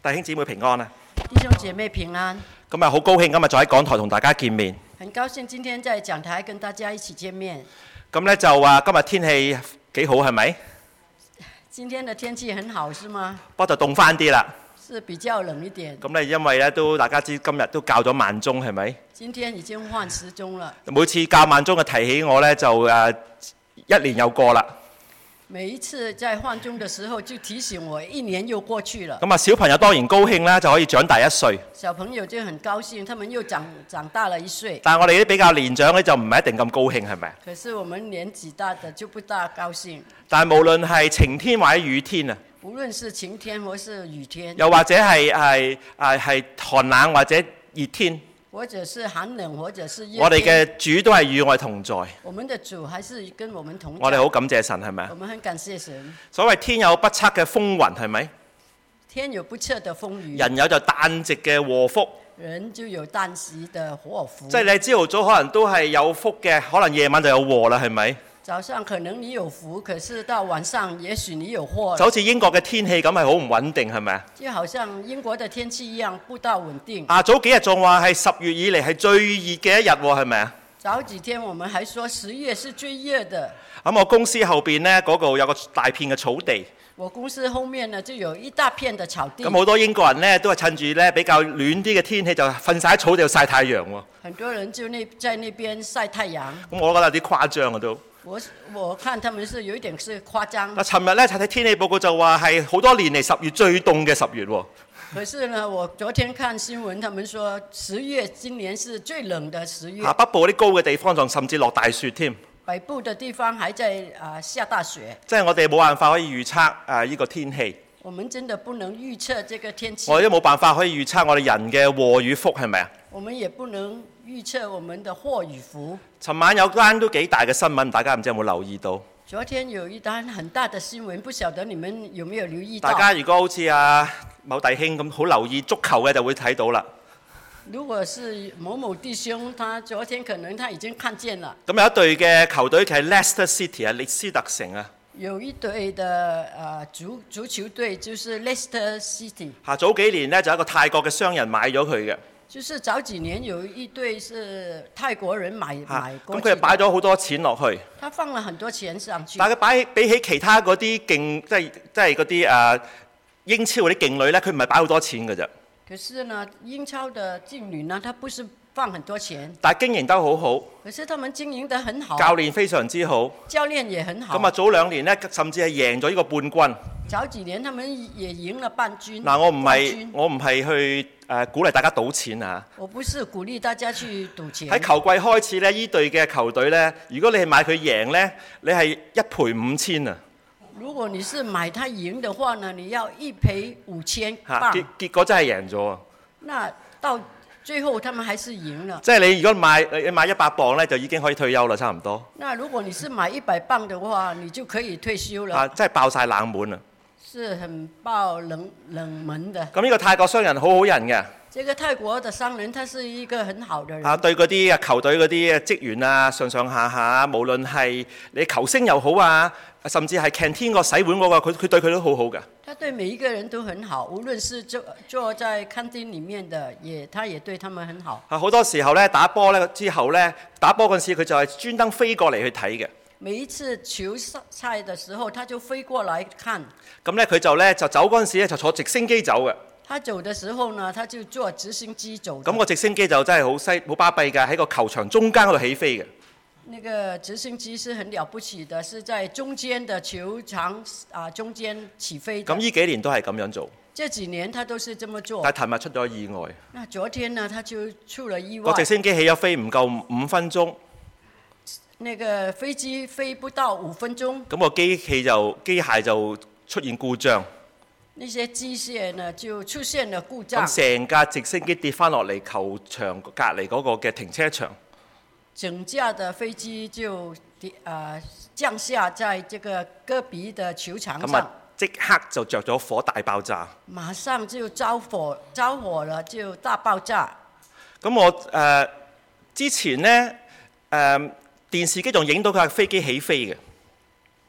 弟兄姊妹平安啊！ 弟兄姐妹平安。 今日好高興，今日再喺講台同大家見面。 很高興今天在講台跟大家一起見面。 咁咧就話今日天氣幾好係咪？ 今天的天氣很好是嗎？ 不過就凍翻啲啦。 是比較冷一點。 咁咧因為咧都大家知今日都校咗萬鐘係咪？ 今天已經換時鐘了。 每次校萬鐘嘅提起我咧就一年又過啦。 每一次在換鐘的時候就提醒我一年又過去了。 咁啊小朋友當然高興啦，就可以長大1歲。 小朋友就很高興，他們又長大了1歲。 但係我哋啲比較年長咧就唔係一定咁高興係咪？ 可是我們年紀大的就不大高興。 但係無論係晴天或者雨天啊， 無論是晴天或是雨天， 又或者係寒冷或者熱天， 或者是寒冷或者是熱天， 我哋嘅主都係與我哋同在。 我們的主還是跟我們同在。 我哋好感謝神係咪？ 我們很感謝神。 所謂天有不測嘅風雲係咪？ 天有不測的風雨。 人有就旦夕嘅禍福。 人就有旦夕的禍福。 即係你朝頭早可能都係有福嘅，可能夜晚就有禍啦，係咪？ 早上可能你有福，可是到晚上也許你有禍。 就好似英國嘅天氣咁係好唔穩定係咪啊？ 就好像英國的天氣一樣，不大穩定。 早幾日仲話係10月以嚟係最熱嘅一日喎，係咪啊？ 早幾天我們還說10月是最熱的。 咁我公司後邊呢，嗰度有個大片嘅草地。 我公司後面呢就有一大片的草地。 咁好多英國人呢，都係趁住呢比較暖啲嘅天氣就瞓晒喺草地度曬太陽喎。 很多人就在那邊曬太陽。 咁我覺得有啲誇張啊都。 我看他們是有一點是誇張。 尋日咧睇天氣報告就話係好多年嚟10月最凍嘅10月喎。 可是呢，我昨天看新聞，他們說10月今年是最冷的10月。 北部啲高嘅地方仲甚至落大雪添。 北部的地方還在下大雪。 即係我哋冇辦法可以預測呢個天氣。 我們真的不能預測這個天氣。 我哋都冇辦法可以預測我哋人嘅禍與福係咪啊？ 我們也不能預測我們的禍與福。 尋晚有單都幾大嘅新聞，大家唔知有冇留意到？ 昨天有一單很大的新聞，不曉得你們有沒有留意到？ 大家如果好似某弟兄咁好留意足球嘅，就會睇到啦。 如果是某某弟兄，他昨天可能他已經看見了。 咁有一隊嘅球隊係 Leicester City 列斯特城啊。 有一隊的足球隊就是 Leicester City。 早幾年呢，就有一個泰國嘅商人買咗佢嘅。 就是早幾年有一隊是泰國人買過。 咁佢就擺咗好多錢落去。 他放了很多錢上去。 但係比起其他嗰啲勁，即係嗰啲英超嗰啲勁女咧，佢唔係擺好多錢㗎啫。 可是呢，英超的勁女呢，他不是放很多錢。 但係經營得好好。 可是他們經營得很好。 教練非常之好。 教練也很好。 咁早2年呢，甚至係贏咗呢個冠軍。 早幾年他們也贏了半軍。 我唔係去鼓勵大家賭錢啊。 我不是鼓勵大家去賭錢。 喺球季開始呢，呢隊嘅球隊呢，如果你係買佢贏呢，你係1賠5000啊。 如果你是買他贏的話呢，你要1賠5000鎊。 結果真係贏咗啊！ 那到最後他們還是贏了。 即係你如果買100鎊呢，就已經可以退休啦，差唔多。 那如果你是買100鎊的話，你就可以退休了。 真係爆晒冷門啊！ 是很爆冷門的。 咁呢個泰國商人好好人嘅。 這個泰國的商人，他是一個很好的人。 對嗰啲球隊嗰啲職員啊，上下，無論係你球星又好啊，甚至係 canteen 個洗碗嗰個，佢對佢都好好㗎。 他對每一個人都很好，無論是坐在餐廳裡面的，他也對他們很好。 好多時候咧打波咧之後咧，打波嗰陣時佢就係專登飛過嚟去睇嘅。 每一次球賽的時候，他就飛過來看。 咁咧佢就走嗰陣時咧就坐直升機走嘅。 他走的時候呢，他就坐直升機走。 咁個直升機就真係好巴閉㗎，喺個球場中間嗰度起飛嘅。 那個直升機是很了不起的，是在中間的球場中間起飛的。 咁呢幾年都係咁樣做。 這幾年他都是這麼做。 但係尋日出咗意外。 那昨天呢，他就出了意外。 個直升機起咗飛唔夠5分鐘。 那個飛機飛不到5分鐘。 咁個機械就出現故障。 那些機械呢就出現了故障。 咁成架直升機跌翻落嚟球場隔離嗰個嘅停車場。 整架的飛機就降下在這個戈壁的球場上。 咁啊，即刻就着咗火，大爆炸。 馬上就着火了，就大爆炸。 咁我之前呢，電視機仲影到佢架飛機起飛嘅。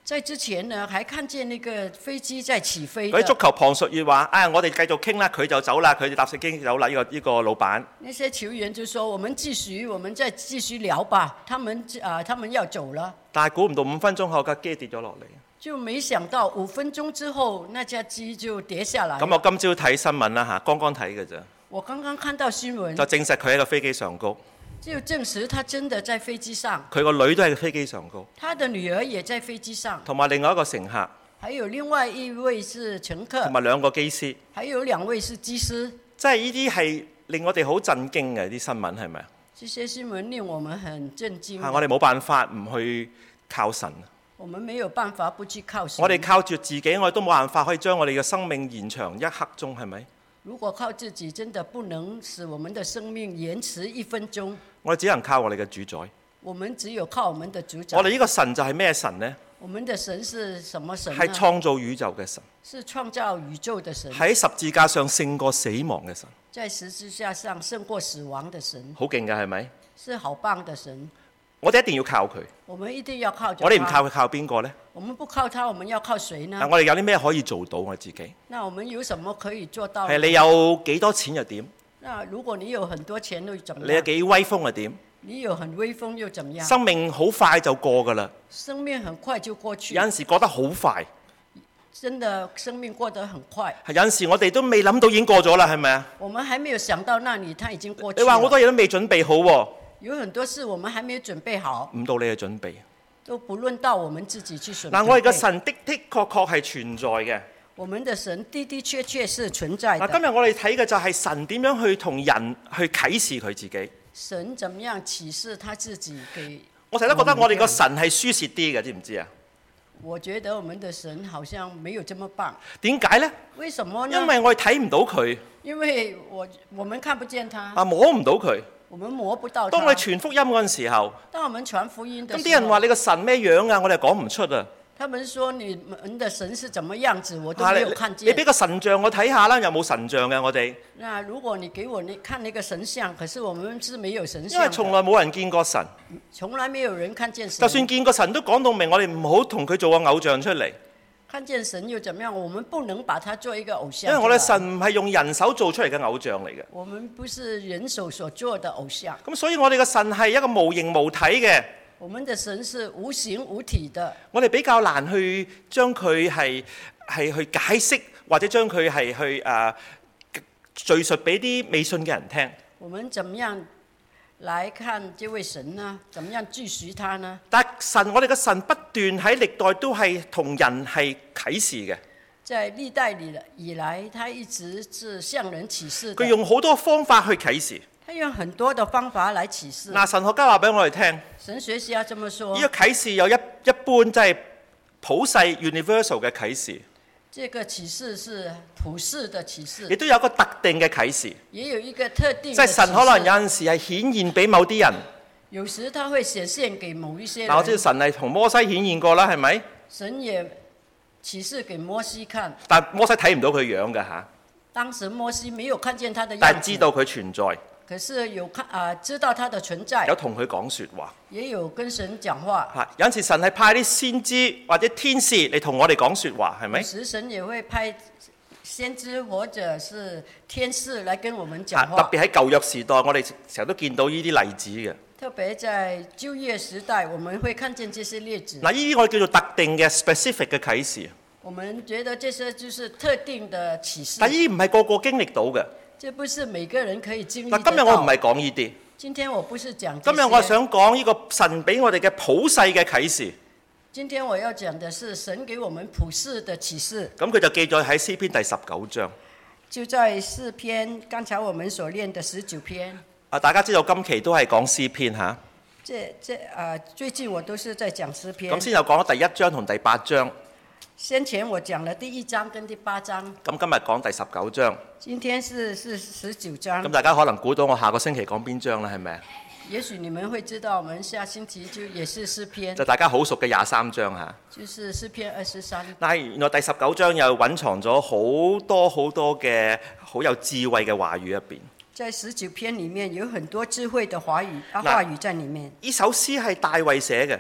在之前呢，還看見那個飛機在起飛嗰啲足的。 球旁述員話：我哋繼續傾啦，佢就走啦，佢哋搭飛機走啦。呢個老闆。 那些球員就說：我們再繼續聊吧。他們要走了。 但係估唔到5分鐘後架機跌咗落嚟。 就沒想到5分鐘之後，那架機就跌下來。 咁我今朝睇新聞啦嚇，剛剛睇嘅啫。 我剛剛看到新聞， 就證實佢喺個飛機上高。 就證實他真的在飛機上。 佢個女都喺個飛機上高。 他的女兒也在飛機上。 同埋另外一個乘客。 還有另外一位是乘客。 同埋2個機師。 還有2位是機師。 即係呢啲係令我哋好震驚嘅啲新聞係咪啊？ 這些新聞令我們很震驚。 我哋冇辦法唔去靠神。 我們沒有辦法不去靠神。 我哋靠住自己，我哋都冇辦法可以將我哋嘅生命延長1刻鐘，係咪？ 如果靠自己，真的不能使我們的生命延遲1分鐘。 我哋只能靠我哋嘅主宰。 我們只有靠我們的主宰。 我哋呢個神就係咩神呢？ 我們的神是什麼神呢？ 係創造宇宙嘅神。 是創造宇宙的神。 喺十字架上勝過死亡嘅神。 在十字架上勝過死亡的神。 好勁㗎，係咪？ 是好棒的神。 我哋一定要靠佢。 我們一定要靠着他。 我哋唔靠佢，靠邊個呢？ 我們不靠他，我們要靠誰呢？ 我哋有啲咩可以做到我自己？ 那我們有什麼可以做到呢？ 係你有幾多錢又點？ 那如果你有很多錢又怎麼樣？ 你有幾威風又點？ 你有很威風又怎麼樣？ 生命好快就過㗎啦。 生命很快就過去。 有陣時過得好快。 真的生命過得很快。 有陣時我哋都未諗到已經過咗啦，係咪啊？ 我們還沒有想到那裡，它已經過去了。 你話好多嘢都未準備好喎。 有很多事我們還沒有準備好。 唔到你嘅準備。 都不論到我們自己去準備。 我哋嘅神的確係存在嘅。 我們的神的確是存在的。 今日我哋睇嘅就係神點樣去同人去啟示佢自己。 神怎麼樣啟示他自己給？ 我成日都覺得我哋個神係輸蝕啲嘅，知唔知啊？ 我覺得我們的神好像沒有這麼棒。 點解呢？ 為什麼呢？ 因為我哋睇唔到佢。 因為我們看不見他。 摸唔到佢。 我們摸不到他。 當我哋傳福音嗰陣時候， 當我們傳福音的時候， 咁啲人話你個神咩樣啊？我哋講唔出啊。 他們說你們的神是怎麼樣子，我都沒有看見。 你俾個神像我睇下啦，又冇神像嘅我哋。 那如果你給我看那個神像，可是我們是沒有神像。 因為從來冇人見過神。 從來沒有人看見神。 就算見過神都講到明，我哋唔好同佢做個偶像出嚟。 看見神又怎麼樣？我們不能把它做一個偶像。 因為我哋神唔係用人手做出嚟嘅偶像嚟嘅。 我們不是人手所做的偶像。 咁所以我哋嘅神係一個無形無體嘅。 我們的神是無形無體的。 我哋比較難去將佢係去解釋，或者將佢係去敘述俾啲未信嘅人聽。 我們怎麼樣來看這位神呢？怎麼樣據實他呢？ 但神，我哋嘅神不斷喺歷代都係同人係啟示嘅。 在歷代以來，他一直是向人啟示。 佢用好多方法去啟示。 他用很多的方法來啟示。 神學家話俾我哋聽。 神學家這麼說。 呢個啟示有一般即係普世 universal 嘅啟示。 這個啟示是普世的啟示。 亦都有一個特定嘅啟示。 也有一個特定。 即係神可能有陣時係顯現俾某啲人。 有時他會顯現給某一些人。 我知道神係同摩西顯現過啦，係咪？ 神也啟示給摩西看。 但摩西睇唔到佢樣嘅嚇。 當時摩西沒有看見他的樣子。 但知道佢存在。 可是知道他的存在。 有同佢講説話。 也有跟神講話。 有陣時神係派啲先知或者天使嚟同我哋講説話，係咪？ 有時神也會派先知或者是天使來跟我們講話。 特別喺舊約時代，我哋成日都見到呢啲例子嘅。 特別在舊約時代，我們會看見這些例子。 呢啲我哋叫做特定嘅 specific 嘅啟示。 我們覺得這些就是特定的啟示。 但呢啲唔係個個經歷到嘅。 這不是每個人可以經歷得到。 今日我唔係講呢啲。 今天我不是講這些。 今日我係想講呢個神俾我哋嘅普世嘅啟示。 今天我要講的是神給我們普世的啟示。 咁佢就記載喺詩篇第19章。 就在詩篇，剛才我們所念的19篇。 大家知道今期都係講詩篇嚇。 最近我都是在講詩篇。 咁先又講咗第1章同第8章。 先前我講了第1章跟第8章。 咁今日講第19章。 今天是19章。 咁大家可能估到我下個星期講邊章啦，係咪？ 也許你們會知道，我們下星期就也是詩篇。 就大家好熟嘅23章嚇。 就是詩篇23。 但係原來第19章又蘊藏咗好多嘅好有智慧嘅話語入邊。 在19篇裡面有很多智慧的話語在裡面。 呢首詩係大衛寫嘅。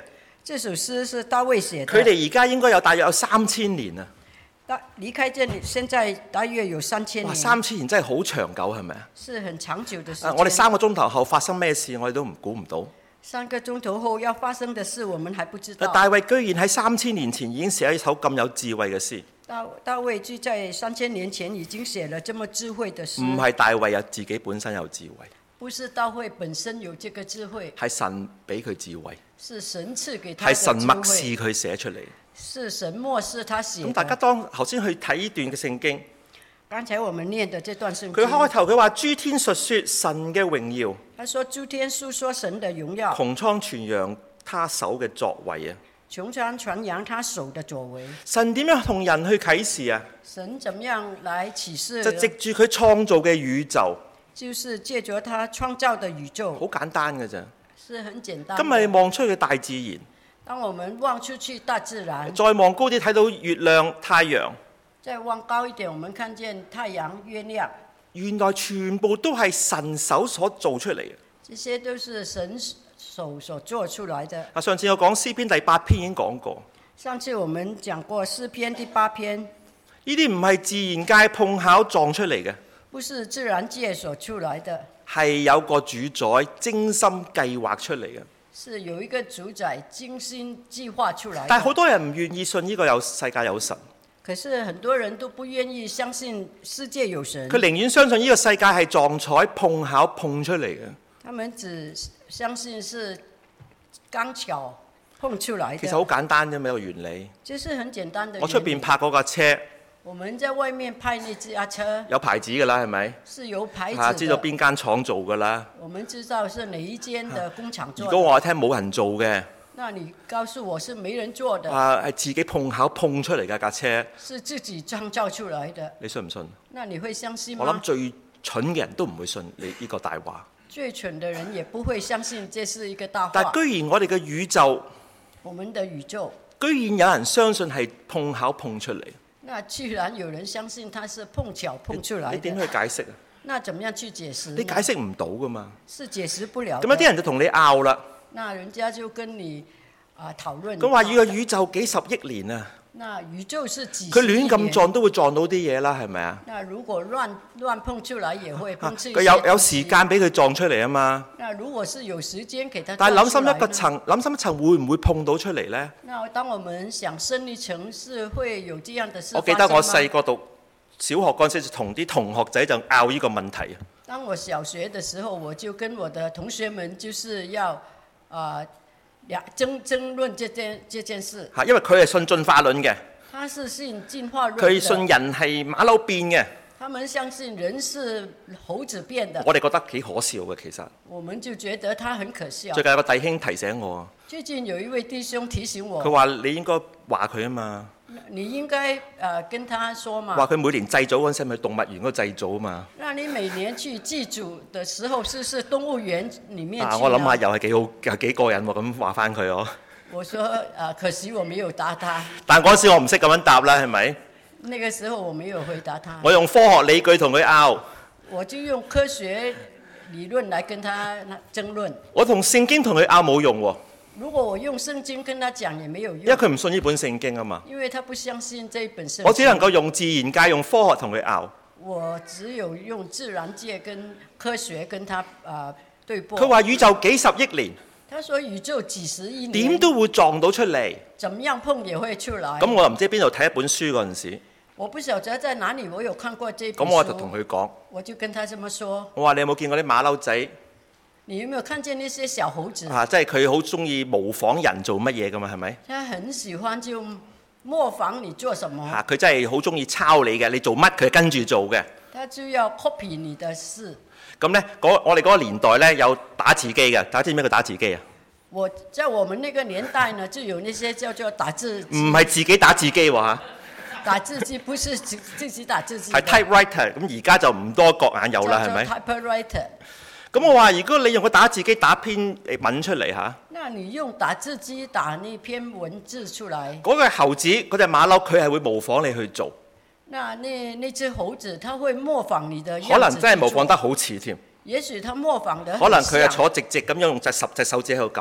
這首詩是大衛寫的。 佢哋而家應該大約有3000年啊！ 離開這裡，現在大約有3000 哇年。 3000年真係好長久，係咪啊？ 是很長久的時間。 我哋3個鐘頭後發生咩事，我哋都估唔到。 3個鐘頭後要發生的事，我們還不知道。 大衛居然喺3000年前已經寫一首咁有智慧嘅詩。 大衛就在3000年前已經寫了這麼智慧的詩。 唔係大衛有自己本身有智慧， 不是大衛本身有這個智慧， 係神俾佢智慧， 是神賜給他的係神默智慧， 示佢寫出嚟。 是神默示他寫的。 咁大家當頭先去睇呢段嘅聖經， 剛才我們念的這段聖經， 佢開頭佢話諸天述說神嘅榮耀， 他說諸天述說神的榮耀， 穹蒼傳揚他手嘅作為啊！ 穹蒼傳揚他手的作為。 神點樣同人去啟示啊？ 神怎麼樣來啟示？ 就藉住佢創造嘅宇宙， 就是借着他創造的宇宙。 好簡單嘅啫。 是很簡單。 今日你望出去嘅大自然， 當我們望出去大自然， 再望高啲睇到月亮、太陽， 再望高一點，我們看見太陽、月亮， 原來全部都係神手所做出嚟嘅。 這些都是神手所做出來的。 上次我講詩篇第8篇已經講過， 上次我們講過詩篇第8篇， 呢啲唔係自然界碰巧撞出嚟嘅， 不是自然界所出來的， 係有個主宰精心計劃出嚟嘅。 是有一個主宰精心計劃出來的。 但係好多人唔願意信呢個有世界有神， 可是很多人都不願意相信世界有神， 佢寧願相信呢個世界係撞彩碰巧碰出嚟嘅。 他們只相信是剛巧碰出來的。 其實好簡單啫嘛，一個原理。 就是很簡單的原理。 我出邊泊嗰架車， 我們在外面派那架車， 有牌子㗎啦，係咪？ 是有牌子的， 知道邊間廠做㗎啦。 我們知道是哪一間的工廠做的。 如果我話聽冇人做嘅， 那你告訴我是沒人做的， 係自己碰巧碰出嚟嘅架車， 是自己創造出來的， 你信唔信？ 那你會相信嗎？ 我諗最蠢嘅人都唔會信你呢個大話。 最蠢的人也不會相信這是一個大話。 但居然我哋嘅宇宙， 我們的宇宙， 居然有人相信係碰巧碰出嚟。 那居然有人相信它是碰巧碰出來的， 你點去解釋啊？ 那怎麼樣去解釋？ 你解釋唔到噶嘛？ 是解釋不了。 咁有啲人就同你拗啦。 那人家就跟你討論。 咁話呢個宇宙幾十億年啊！ 那宇宙是幾十億年？ 佢亂咁撞都會撞到啲嘢啦，係咪啊？ 那如果亂碰出來也會碰出一些。 佢有時間俾佢撞出嚟啊嘛。 那如果是有時間給他， 但係諗深一個層，諗深一層會唔會碰到出嚟呢？ 那當我們想深一層，是會有這樣的事發生嗎？ 我記得我細個讀小學嗰陣時，同啲同學仔就拗呢個問題啊。 當我小學的時候，我就跟我的同學們就是要爭論這件事。 因為佢係信進化論嘅。 他是信進化論的。 佢信人係馬騮變嘅。 他們相信人是猴子變的。 我哋覺得幾可笑嘅其實。 我們就覺得他很可笑。 最近有個弟兄提醒我。 最近有一位弟兄提醒我。 佢話你應該話佢啊嘛。 你應該跟他說嘛。 話佢每年祭祖嗰陣時咪動物園嗰度祭祖啊嘛。 那你每年去祭祖的時候，是動物園裡面去。 我諗下又係幾好，又幾過癮喎！咁話翻佢哦。 我說可惜我沒有答他。 但嗰陣時我唔識咁樣答啦，係咪？ 那個時候我沒有回答他。 我用科學理據同佢拗。 我就用科學理論來跟他爭論。我同聖經同佢拗冇用喎。 如果我用聖經跟他講也沒有用。 因為佢唔信呢本聖經啊嘛。 因為他不相信這本聖經。 我只能夠用自然界用科學同佢拗。 我只有用自然界跟科學跟他對簿。 佢話宇宙幾十億年。 他說宇宙幾十億年。 點都會撞到出嚟。 怎麼樣碰也會出來。 咁我又唔知邊度睇一本書嗰陣時。 我不曉得在哪裡，我有看過這本書。 咁我就同佢講。 我就跟他這麼說。 我話你有冇見過啲馬騮仔？ 你有沒有看見那些小猴子？ 即係佢好中意模仿人做乜嘢噶嘛，係咪？ 他很喜歡就模仿你做什麼。 佢真係好中意抄你嘅，你做乜佢跟住做嘅。 他就要 copy 你的事。 咁咧，我哋嗰個年代咧有打字機嘅，大家知唔知咩叫打字機啊？ 在我們那個年代呢，就有那些叫做打字機。 唔係自己打字機喎嚇。 打字機不是自己打字機。 係 typewriter，咁而家就唔多角眼有啦，係咪？ typewriter。 咁我話：如果你用個打字機打篇文出嚟嚇， 那你用打字機打那篇文字出來， 嗰個猴子嗰隻馬騮佢係會模仿你去做。 那隻猴子，它會模仿你的樣子。 可能真係模仿得好似添。 也許他模仿得很像。 可能佢係坐直直咁樣用10隻手指喺度撳。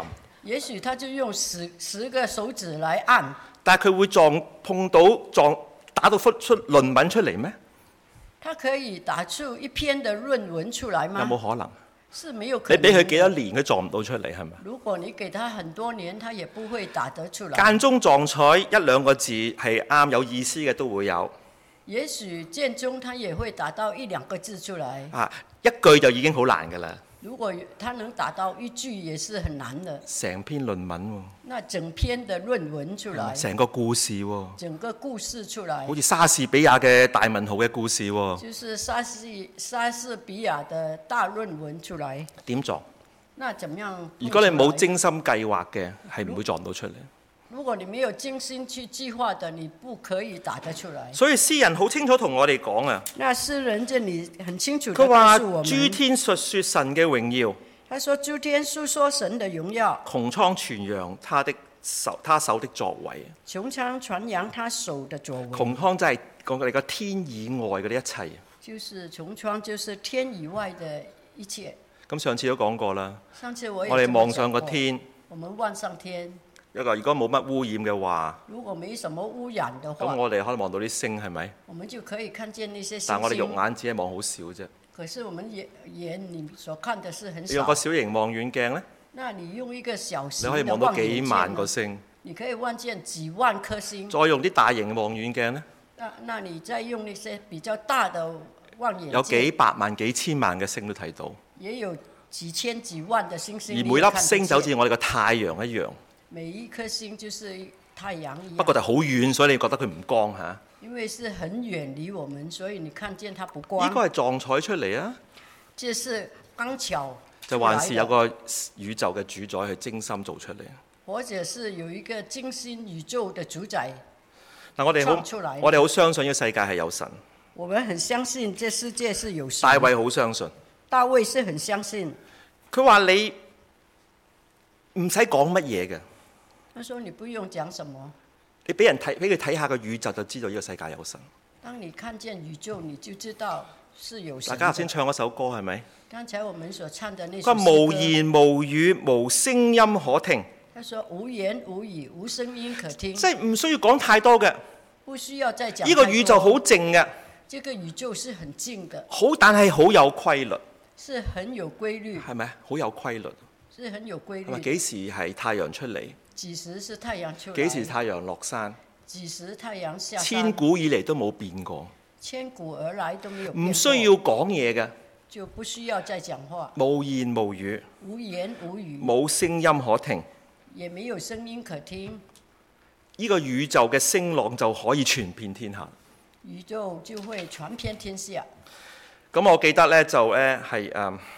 也許他就用十個手指來按， 但係佢會打到出論文出嚟咩？ 他可以打出一篇的論文出來嗎？ 有冇可能？ 是沒有可能。 你俾佢幾多年，佢撞唔到出嚟係咪？ 如果你給他很多年，他也不會打得出來。 間中撞彩一兩個字係啱有意思嘅都會有。 也許間中他也會打到一兩個字出來。 一句就已經好難㗎啦。 如果他能打到一句，也是很難的。 成篇論文喎。 那整篇的論文出來。 成個故事喎。 整個故事出來。 好似莎士比亞嘅大文豪嘅故事喎。 就是莎士比亞的大論文出來。點撞？ 那怎麼樣？ 如果你冇精心計劃嘅，係唔會撞到出嚟。 如果你沒有精心去計劃的，你不可以打得出來。 所以詩人好清楚同我哋講啊。 那詩人這裡很清楚地佢話告訴我們， 諸天述說神嘅榮耀。 他說諸天述說神的榮耀。 穹蒼傳揚他手的作為。 穹蒼傳揚他手的作為。 穹蒼真係講我哋個天以外嗰啲一切。 就是穹蒼，就是天以外的一切。 咁上次都講過啦。 上次我哋望上個天。 我們望上天。 如果冇乜污染嘅話， 如果沒什麼污染的話， 咁我哋可以望到啲星係咪？ 我們就可以看見那些星星。 但我哋肉眼只係望好少啫。 可是我們眼你所看的是很少。 你用個小型望遠鏡咧？ 那你用一個小型你可以望到幾萬個星。 你可以望見幾萬顆星。 再用啲大型望遠鏡咧？ 那你再用那些比較大的望遠鏡。 有幾百萬、幾千萬嘅星都睇到。 也有幾千幾萬的星星。 而每粒星就好似我哋個太陽一樣。 每一顆星就是太陽一樣。 不過就好遠，所以你覺得佢唔光嚇。 因為是很遠離我們，所以你看見它不光。 應該係撞彩出嚟啊！ 這是剛巧。 就還是有個宇宙嘅主宰去精心做出嚟。 或者是有一個精心宇宙的主宰。 嗱，我哋好相信呢個世界係有神。 我們很相信這世界是有神。 大衛好相信。 大衛是很相信。 佢話你唔使講乜嘢嘅。 他說你不用講什麼。 你俾佢睇下個宇宙就知道呢個世界有神。 當你看見宇宙，你就知道是有神。 大家頭先唱嗰首歌係咪？ 剛才我們所唱的那首詩歌。 佢話無言無語，無聲音可聽。 他說無言無語，無聲音可聽。 即係唔需要講太多嘅。 不需要再講。 呢個宇宙好靜嘅。 這個宇宙是很靜的。 但係好有規律。 是很有規律。 係咪？好有規律。 是很有規律。 幾時係太陽出嚟？ 幾時是太陽出來？ 幾時太陽落山？ 幾時太陽下山？ 千古以嚟都冇變過。 千古而來都沒有變過。 唔需要講嘢嘅。 就不需要再講話。 無言無語。 無言無語。 冇聲音可聽。 也沒有聲音可聽。 呢個宇宙嘅聲浪就可以傳遍天下。 宇宙就會傳遍天下。 咁我記得咧就係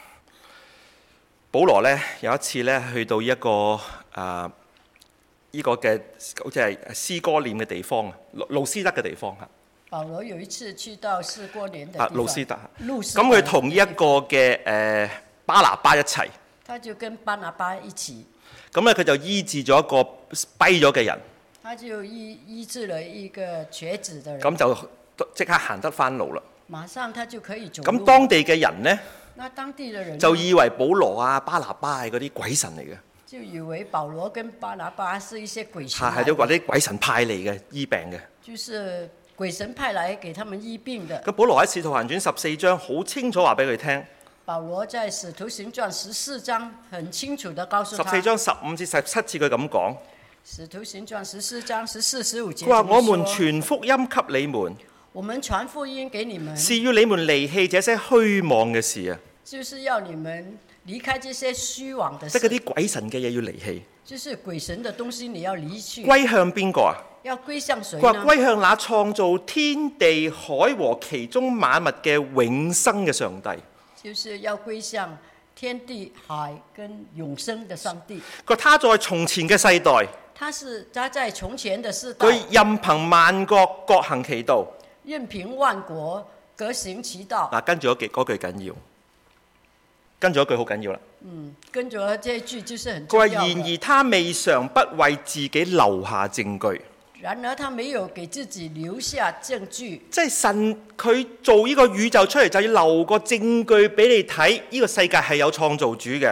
保羅咧有一次咧去到一個呢個嘅好似係詩歌念嘅地方啊，路斯德嘅地方嚇。 保羅有一次去到詩歌念嘅地方。 路斯德。 咁佢同呢一個嘅巴拿巴一齊。 他就跟巴拿巴一起。 咁咧佢就醫治咗一個跛咗嘅人。 他就醫治了一個瘸子的人。 咁就即刻行得翻路啦。 馬上他就可以走路。 咁當地嘅人呢， 那當地的人就以為保羅啊、巴拿巴係嗰啲鬼神嚟嘅。 就以為保羅跟巴拿巴是一些鬼神。 係都話啲鬼神派嚟嘅醫病嘅。 就是鬼神派來給他們醫病的。 咁保羅喺《使徒行傳》14章好清楚話俾佢聽。 保羅在《使徒行傳》14章很清楚地告訴他。 14章15至17節佢咁講。《 使徒行傳》14章14、15節。 佢話：我們傳福音給你們。 我們傳福音給你們。 是要你們離棄這些虛妄嘅事啊。 就是要你們離開這些虛妄的事。 即係嗰啲鬼神嘅嘢要離棄。 就是鬼神的東西你要離去。 歸向邊個啊？ 要歸向誰呢？ 佢話歸向那創造天地海和其中萬物嘅永生嘅上帝。 就是要歸向天地海跟永生的上帝。 佢話他在從前嘅世代。 他在從前的世代。 佢任憑萬國各行其道。 任憑萬國各行其道。 嗱，跟住嗰句緊要，跟住嗰句好緊要啦。 跟住這一句就是很重要。 佢話：然而他未嘗不為自己留下證據。 然而他沒有給自己留下證據。 即係神佢做呢個宇宙出嚟，就要留個證據俾你睇，呢個世界係有創造主嘅。 他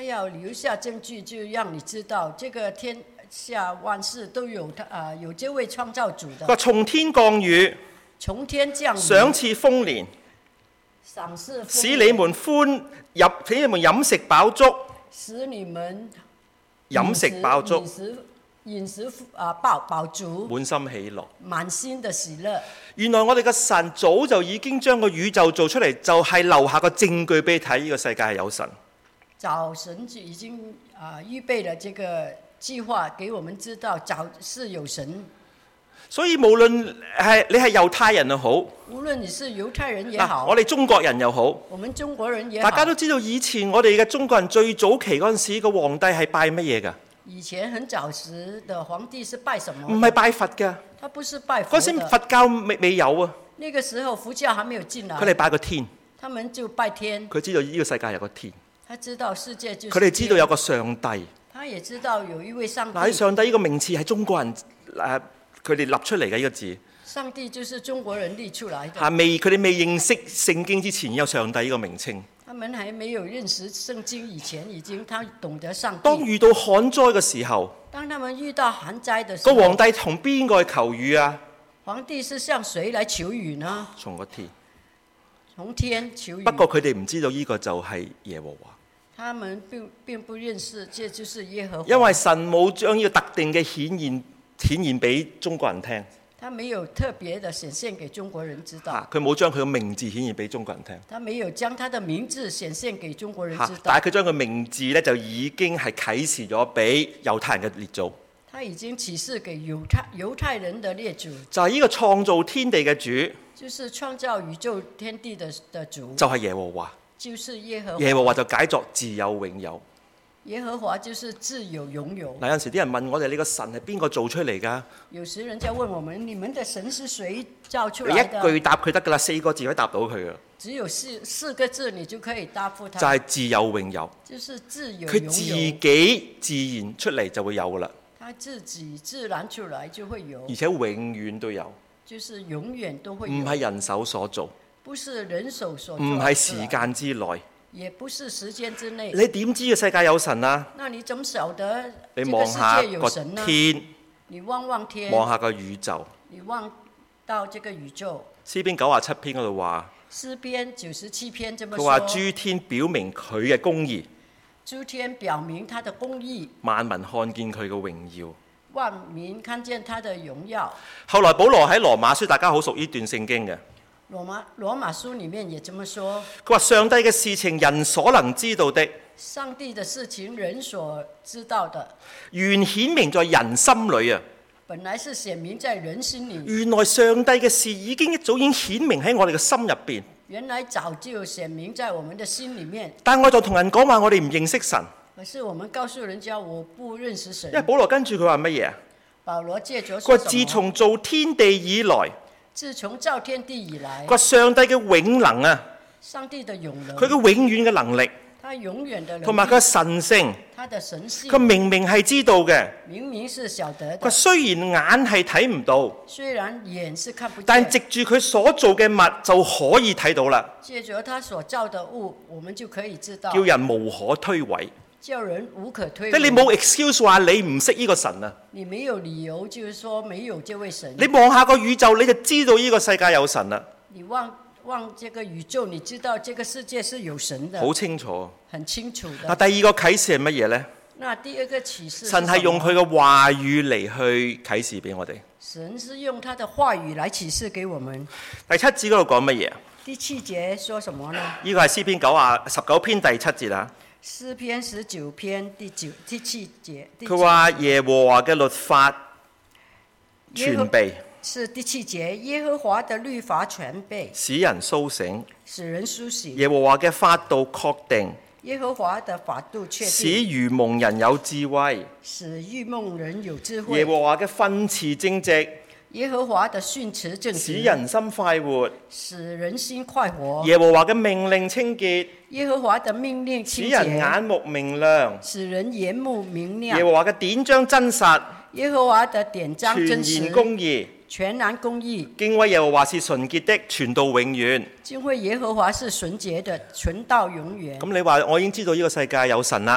他要留下證據，就讓你知道這個天下萬事都有有這位創造主的。 佢話從天降雨， 從天降雨， 賞賜豐年， 賞賜豐年， 使你們飲食飽足， 使你們飲食飽足， 飲食飽足， 滿心喜樂， 滿心的喜樂。 原來我哋嘅神早就已經將個宇宙做出嚟，就係留下個證據俾你睇，呢個世界係有神。 早神就已經預備了這個計劃給我們知道，早是有神。 所以無論你係猶太人又好， 無論你是猶太人也好， 我哋中國人又好， 我們中國人也好， 大家都知道以前我哋嘅中國人最早期嗰陣時，個皇帝係拜乜嘢㗎？ 以前很早時的皇帝是拜什麼？ 唔係拜佛㗎， 他不是拜佛的。 嗰時佛教未有啊。 那個時候佛教還沒有進來。 佢哋拜個天， 他們就拜天。 佢知道呢個世界有個天。 他知道世界就是天。 佢哋知道有個上帝。 他也知道有一位上帝。 嗱，上帝呢個名詞係中國人佢哋立出嚟嘅呢個字。 上帝就是中國人立出來的。 佢哋未認識聖經之前有上帝呢個名稱。 他們還沒有認識聖經以前，他懂得上帝。 當遇到旱災嘅時候， 當他們遇到旱災的時候， 個皇帝同邊個去求雨啊？ 皇帝是向誰來求雨呢？ 從個天。 從天求雨。 不過佢哋唔知道呢個就係耶和華。 他們並不認識，這就是耶和華。 因為神冇將呢個特定嘅顯現俾中國人聽。 他沒有特別的顯現給中國人知道。 佢冇將佢嘅名字顯現俾中國人聽。 他沒有將他的名字顯現給中國人知道。 但係佢將佢名字咧就已經係啟示咗俾猶太人嘅列祖。 他已經啟示給猶太人的列祖。 就係呢個創造天地嘅主。 就是創造宇宙天地的主。 就係耶和華。 就是耶和華。 耶和華就解作自有永有。 耶和華就是自有永有。 嗱，有陣時啲人問我哋：呢個神係邊個做出嚟㗎？ 有時人家問我們：你們的神是誰造出來的？ 一句答佢得㗎啦，4個字可以答到佢㗎。 只有四個字，你就可以答覆他。 就係自有永有。 就是自有永有。 佢自己自然出嚟就會有㗎啦。 他自己自然出來就會有。 而且永遠都有。 就是永遠都會有。 唔係人手所做。 不是人手所做。 唔係時間之內。 也不是時間之內。 你點知個世界有神啊？ 那你怎麼曉得你這個世界有神呢？ 天， 你望望天， 望下個宇宙。 你望到這個宇宙。 詩篇97篇嗰度話。 詩篇97篇這麼說。 佢話諸天表明佢嘅公義。 諸天表明他的公義。 萬民看見佢嘅榮耀。 萬民看見他的榮耀。 後來保羅喺羅馬書，大家好熟呢段聖經嘅。 羅馬書裡面也這麼說。 佢話上帝嘅事情人所能知道的。 上帝的事情人所知道的。 原顯明在人心裡啊。 本來是顯明在人心裡。 原來上帝嘅事一早已經顯明喺我哋嘅心入邊。 原來早就顯明在我們的心裡面。 但我就同人講話，我哋唔認識神。 可是我們告訴人家我不認識神。 因為保羅跟住佢話乜嘢啊？ 保羅借着佢話自從造天地以來。 自從造天地以來， 佢話上帝嘅永能啊， 上帝的永能， 佢嘅永遠嘅能力， 他永遠的能力， 同埋佢嘅神性， 他的神性， 佢明明係知道嘅， 明明是曉得的。 佢雖然眼係睇唔到， 雖然眼是看不見， 但藉住佢所做嘅物就可以睇到啦。 借着他所造的物，我們就可以知道， 叫人無可推諉。 叫人無可推諉。 即係你冇 excuse 話你唔識呢個神啊！ 你沒有理由，就是說沒有這位神。 你望下個宇宙，你就知道呢個世界有神啦。 你望這個宇宙，你知道這個世界是有神的。 好清楚。 很清楚的。 嗱，第二個啟示係乜嘢呢？ 那第二個啟示， 神係用佢嘅話語嚟去啟示俾我哋。 神是用他的話語來啟示給我們。 第7節嗰度講乜嘢？ 第7節說什麼呢？ 呢個係詩篇19篇第7節啦。 詩篇19篇第7節。 佢話耶和華嘅律法全備。 是第7節，耶和華的律法全備， 使人甦醒。 使人甦醒。 耶和華嘅法度確定。 耶和華的法度確定。 使愚蒙人有智慧。 使愚蒙人有智慧。 耶和華嘅訓詞正直。 耶和華的訓詞正直。 使人心快活。 使人心快活。 耶和華嘅命令清潔。 耶和華的命令清潔。 使人眼目明亮。 使人眼目明亮。 耶和華嘅典章真實。 耶和華的典章真實。 全然公義。 全然公義。 敬畏耶和華是純潔的，存到永遠。 敬畏耶和華是純潔的，存到永遠。 咁你話我已經知道呢個世界有神啦。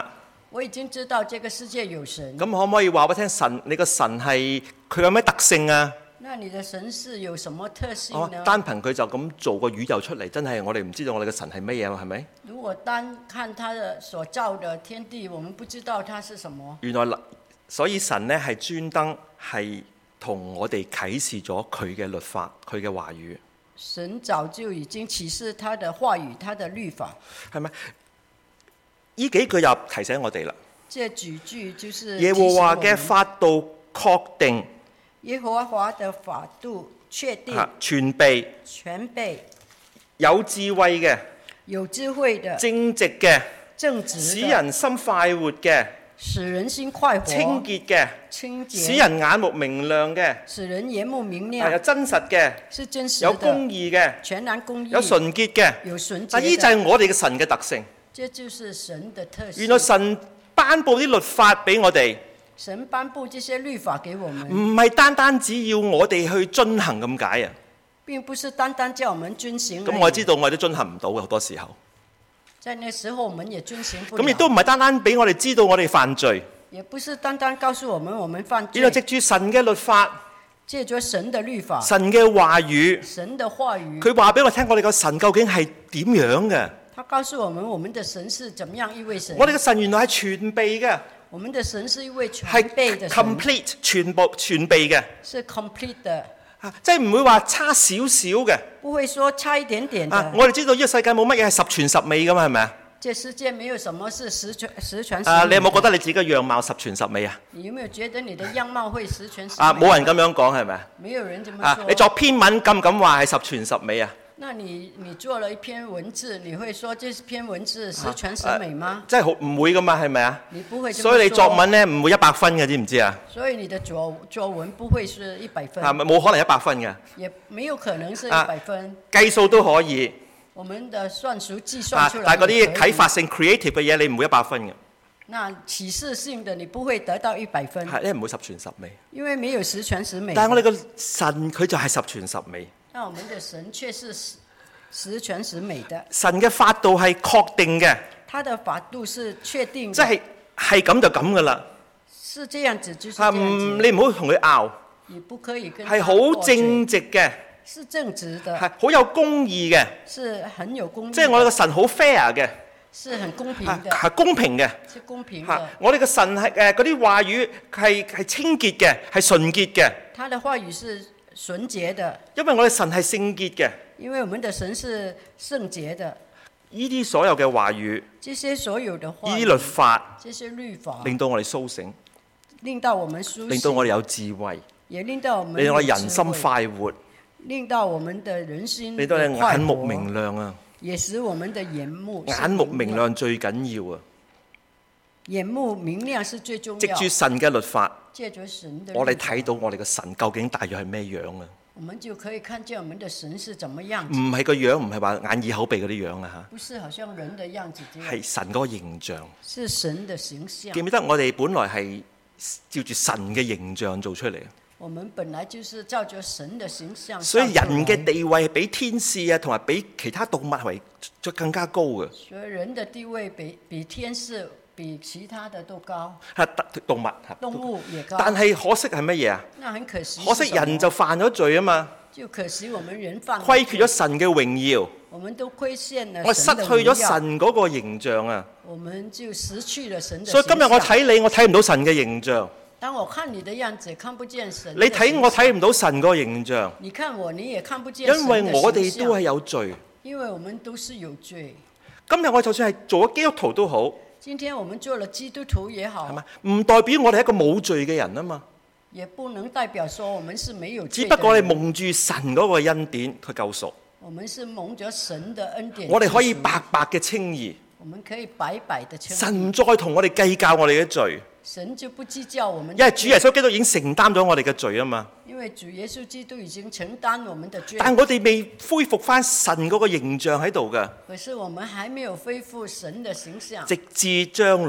我已經知道這個世界有神。 咁可唔可以話俾我聽神？你個神係佢有咩特性啊？ 那你的神是有什麼特性呢？ 單憑佢就咁做個宇宙出嚟，真係我哋唔知道我哋嘅神係乜嘢嘛？係咪？ 如果單看他的所造的天地，我們不知道他是什麼。 原來所以神呢係專登係同我哋啟示咗佢嘅律法，佢嘅話語。 神早就已經啟示他的話語，他的律法。 係咪？呢幾句又提醒我哋啦。 這幾句就是耶和華嘅法度確定。 耶和華的法度確定， 全備， 全備， 有智慧嘅， 有智慧的， 正直嘅， 正直的， 使人心快活嘅， 使人心快活， 清潔嘅， 清潔， 使人眼目明亮嘅， 使人眼目明亮， 有真實嘅， 是真實的， 有公義嘅， 全然公義， 有純潔嘅， 有純潔的。 嗱，呢就係我哋嘅神嘅特性。 這就是神的特性。 原來神頒布啲律法俾我哋。 神頒布這些律法給我們， 唔係單單只要我哋去遵行咁解啊！ 並不是單單叫我們遵行。 咁我知道我哋都遵行唔到嘅好多時候。 在那時候我們也遵行不了。 咁亦都唔係單單俾我哋知道我哋犯罪。 也不是單單告訴我們犯罪。 原來藉住神嘅律法， 借着神的律法， 神嘅話語， 神的話語， 佢話俾我聽，我哋個神究竟係點樣嘅？ 他告訴我們的神是怎麼樣一位神。 我哋嘅神原來係全備嘅。 我們的神是一位全備的神， 係 complete 全備嘅， 是 complete 的， 即係唔會話差少少嘅， 不會說差一點點的。 我哋知道呢個世界冇乜嘢係十全十美噶嘛，係咪啊？ 這世界沒有什麼是十全十美。 你有冇覺得你自己嘅樣貌十全十美啊？ 你有沒有覺得你的樣貌會十全十美？ 冇人咁樣講係咪啊？ 沒有人這麼說。 你作篇文敢唔敢話係十全十美啊？ 那你做了一篇文字，你會說這篇文字十全十美嗎？ 真係好唔會噶嘛，係咪啊？ 你不會這麼說。 所以你作文咧唔會100分嘅，知唔知啊？ 所以你的作文不會是100分。 冇可能100分嘅。 也沒有可能是100分。 計數都可以。 我們的算術計算出來。 但係嗰啲啟發性 creative 嘅嘢，你唔會100分嘅。 那啟示性的你不會得到100分。 係，因為唔會十全十美。 因為沒有十全十美。 但係我哋個神佢就係十全十美。 那我們的神卻是十全十美的。 神嘅法度係確定嘅。 他的法度是確定的。 即係咁就咁噶啦。 是這樣子就是這樣子。 你唔好同佢拗。 你不可以跟他。 係好正直嘅。 是正直的。 係好有公義嘅。 是很有公義。 即係我哋個神好 fair 嘅。 是很公平的。 係公平嘅。 是公平的。 我哋個神係嗰啲話語係清潔嘅，係純潔嘅。 他的話語是純潔的。 因為我哋神係聖潔嘅。 因為我們的神是聖潔的。 呢啲所有嘅話語， 這些所有的話語， 呢啲律法， 這些律法， 令到我哋甦醒， 令到我們甦醒， 令到我哋有智慧， 也令到我們令到我哋人心快活， 令到我們的人心令到我哋眼目明亮啊！ 也使我們的眼目明亮最緊要啊！ 眼目明亮是最重要。 藉住神嘅律法， 借住神的律法， 我哋睇到我哋嘅神究竟大約係咩樣啊！ 我們就可以看見我們的神是怎麼樣子。 唔係個樣，唔係話眼耳口鼻嗰啲樣啊嚇。 不是好像人的樣子這樣。 係神嗰個形象。 是神的形象。 記唔記得我哋本來係照住神嘅形象做出嚟？ 我們本來就是照着神的形象。 所以人嘅地位係比天使啊，同埋比其他動物係更加高嘅。 所以人的地位比天使，比其他的都高。動物也高。 但係可惜係乜嘢啊？ 那很可惜。 可惜人就犯咗罪啊嘛。 就可惜我們人犯。 虧缺咗神嘅榮耀。 我們都虧欠了。 我失去咗神嗰個形象啊。 我們就失去了神的形象。 所以今日我睇你，我睇唔到神嘅形象。 當我看你的樣子，看不見神。 你睇我睇唔到神個形象。 你看我，你也看不見神的形象。 因為我哋都係有罪。 因為我們都是有罪。 今日我就算係做咗基督徒都好。 今天我們做了基督徒也好。 係嘛？唔代表我哋係一個冇罪嘅人啊嘛。 也不能代表說我們是沒有罪的人。 只不過我哋蒙住神嗰個恩典去救贖。 我們是蒙着神的恩典。 我哋可以白白嘅稱義。 我們可以白白的稱義。 神唔再同我哋計較我哋嘅罪。 神就不計較我們。 因為主耶穌基督已經承擔咗我哋嘅罪啊嘛。 因為主耶穌基督已經承擔我們的罪。 但我哋未恢復翻神嗰個形象喺度㗎。 可是我們還沒有恢復神的形象。 直至將來。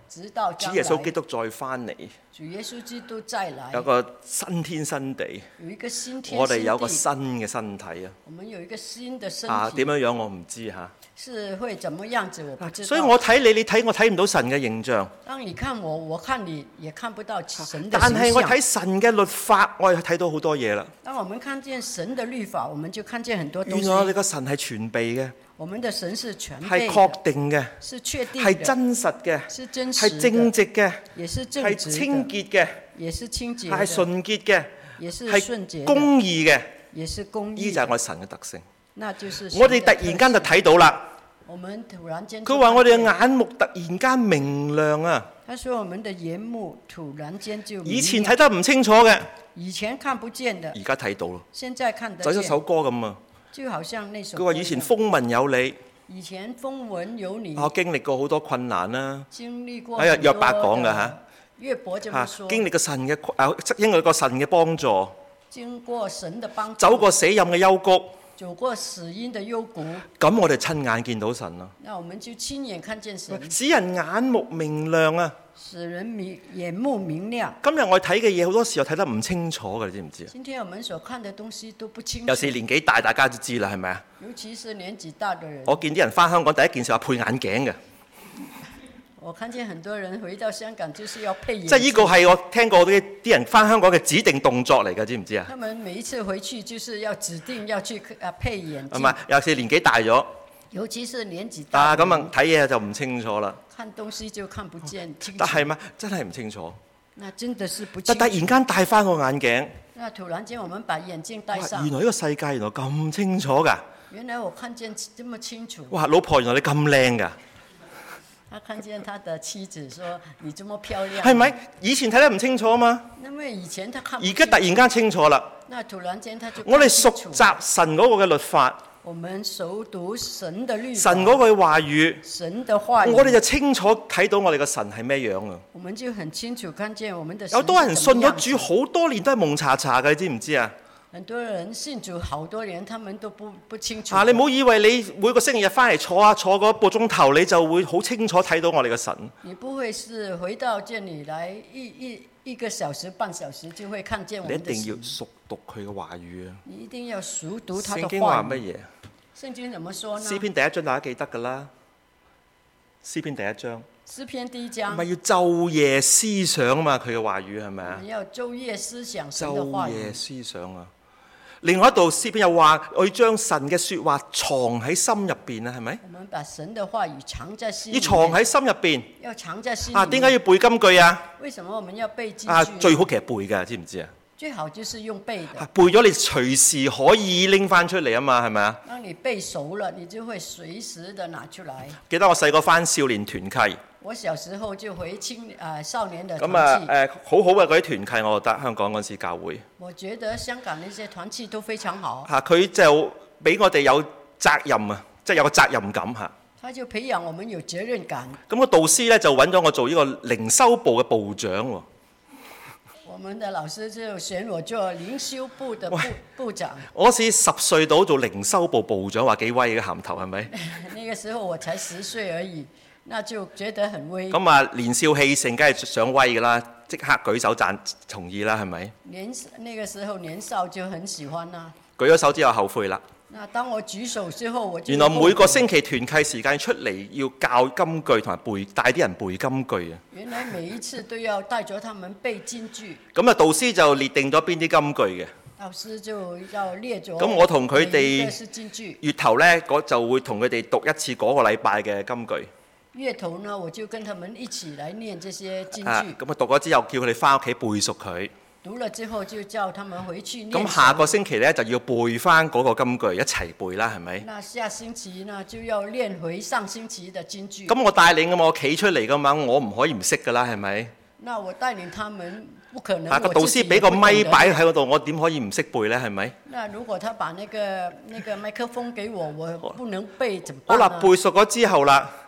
直到主將來耶穌基督再翻嚟， 主耶穌基督再來， 有個新天新地， 有一個新天我哋有個新新地， 嘅身體啊！ 我們有一個新的身體， 點樣我唔知嚇。 是會怎麼樣子我不知道。 所以我睇你，你睇我睇唔到神嘅形象。 當你看我，我看你也看不到神的但係我形象。 睇神嘅律法，我係睇到好多嘢啦。 當我們看見神的律法，我們就看見很多東西。 原來我哋個神係全備嘅， 我們的神是全備係的， 確定嘅， 是確定的， 係真實嘅， 是真實的， 係正直嘅， 也是正係直的， 清潔嘅， 也是清潔的， 係純潔嘅， 也是係順潔的， 公義嘅。 也是公義的。 呢就係我神嘅特性。 那就是我哋突然間就睇到啦。 我們突然間就佢話我哋嘅眼目突然間明亮啊！ 他說我們的眼目突然間就明亮， 以前睇得唔清楚嘅， 以前看不見的， 而家睇到咯。 現在看得見， 就一首歌咁啊！ 就好像那首歌。 佢話以前風聞有你， 以前風聞有你， 我經歷過好多困難啦。 經歷過哎呀， 很多約伯講㗎嚇， 約伯這麼說， 經歷過神嘅經歷過神嘅幫助， 經過神的幫助， 走過死蔭嘅幽谷， 走過死蔭的幽谷， 咁我哋親眼見到神啦， 那我們就親眼看見神， 使人眼目明亮啊！ 使人眼目明亮。 今日我睇嘅嘢好多時候睇得唔清楚嘅，你知唔知啊？ 今天我們所看的東西都不清楚， 有時年紀大，大家都知啦，係咪啊？ 尤其是年紀大的人。 我見啲人翻香港第一件事話配眼鏡嘅， 我看見很多人回到香港就是要配眼鏡， 即係呢個係我聽過啲人翻香港嘅指定動作嚟嘅，知唔知啊？ 他們每一次回去就是要指定要去配眼鏡， 係咪？尤其是年紀大咗， 尤其是年紀大的人， 咁啊睇嘢就唔清楚啦。 看東西就看不見清楚。 但係嘛，真係唔清楚。 那真的是不清楚。 但突然間戴翻個眼鏡， 那突然間我們把眼鏡戴上， 原來呢個世界原來咁清楚㗎！ 原來我看見這麼清楚。 哇，老婆原來你咁靚㗎！ 他看見他的妻子說：你這麼漂亮， 係咪？以前睇得唔清楚啊嘛， 因為以前他看不而清楚， 家突然間清楚啦。 那突然間他就我哋熟看清楚習神嗰個嘅律法， 我們熟讀神的律法， 神嗰句話語， 神的話語， 我哋就清楚睇到我哋嘅神係咩樣啊！ 我們就很清楚看見我們的神有多人信咗主主好多年都係蒙查查嘅，你知唔知啊？ 很多人信主好多年，他們都不清楚。 你唔好以為你每個星期日翻嚟坐嗰個鐘頭，你就會好清楚睇到我哋嘅神。 你不會是回到這裡來一個小時半小時就會看見我你一們的神。 定要熟讀佢嘅話語啊！ 你一定要熟讀他的聖經話話語。 乜嘢？ 聖經怎麼說呢？ 詩篇第一章大家記得㗎啦。詩篇第一章， 詩篇第一章， 咪要晝夜思想啊嘛，佢嘅話語係咪啊我們？要晝夜思想神的話晝夜語。 思想啊！另外一度詩篇又話，我要將神嘅説話藏喺心入邊啊，係咪？ 我們把神的話語藏在心裡面， 要藏喺心入邊要藏在心裡面。 點解要背金句啊？ 為什麼我們要背金句？ 最好其實背㗎，知唔知啊？ 最好就是用背的。 背咗你隨時可以拎翻出嚟啊嘛，係咪啊？ 當你背熟了，你就會隨時的拿出來。 記得我細個翻少年團契， 我小時候就回少年的咁團契。 好好嘅嗰啲團契，我覺得香港嗰陣時教會我覺得香港那些團契都非常好。 佢就俾我哋有責任啊，即係有個責任感嚇。 他就培養我們有責任感。 咁個導師咧就揾咗我做呢個靈修部嘅部長喎。 我們的老師就選我做靈修部的部長。 我嗰時10歲到做靈修部部長，話幾威嘅銜頭係咪？ 那個時候我才10歲而已，那就覺得很威。 咁啊年少氣盛，梗係想威㗎啦，即刻舉手同意啦，係咪？ 那個時候年少就很喜歡啦。 舉咗手之後後悔啦。 那當我舉手之後，我就原來每個星期團契時間出嚟要教金句同埋帶啲人背金句啊！ 原來每一次都要帶咗他們背金句。 咁啊，導師就列定咗邊啲金句嘅。 老師就要列咗。 咁我同佢哋是金句。 月頭呢，就會同佢哋讀一次嗰個禮拜嘅金句。 月頭呢，我就跟他們一起來念這些金句。 咁讀咗之後，叫佢哋翻屋企背熟佢。 讀了之後就叫他們回去念。 咁下個星期呢，就要背翻嗰個金句，一齊背啦，係咪？ 那下星期呢就要練回上星期的金句。 咁我帶領㗎嘛，我企出嚟㗎嘛，我唔可以唔識㗎啦，係咪？ 那我帶領他們，不可能。 個導師俾個咪擺喺嗰度，我點可以唔識背呢？係咪？ 那如果他把那個麥克風給我，我不能背，怎麼辦呢？ 好啦，背熟咗之後啦。